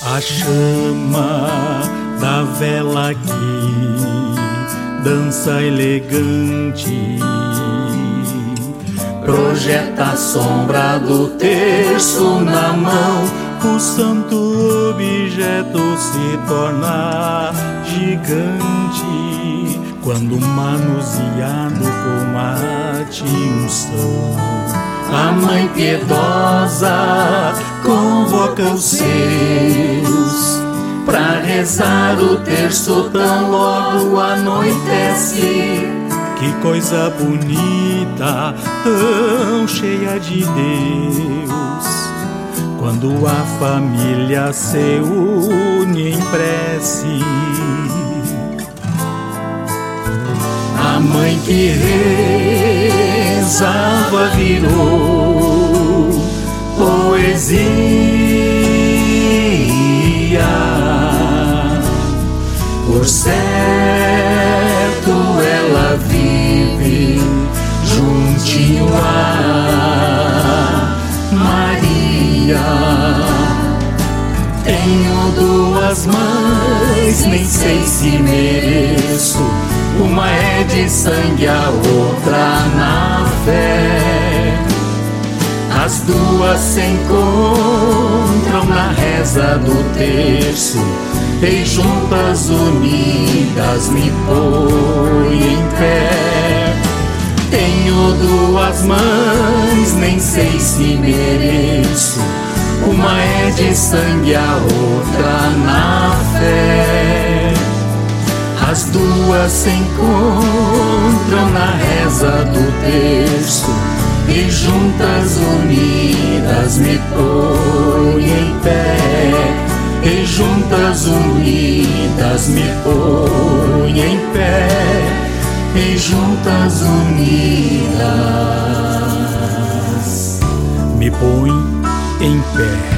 A chama da vela que dança elegante projeta a sombra do terço na mão. O santo objeto se torna gigante quando manuseado com a unção. A Mãe piedosa convoca os seus pra rezar o terço tão logo anoitece. Que coisa bonita, tão cheia de Deus, quando a família se une em prece. A mãe que rezava virou poesia. Por certo ela vive juntinho a Maria. Tenho duas mães, nem sei se mereço. Uma é de sangue, a outra na fé. As duas se encontram na reza do terço, e juntas unidas me põe em pé. Tenho duas mães, nem sei se mereço. Uma é de sangue, a outra na fé. As duas se encontram na reza do terço, e juntas unidas me põe em pé. E juntas unidas me põe em pé. E juntas unidas me põe em pé.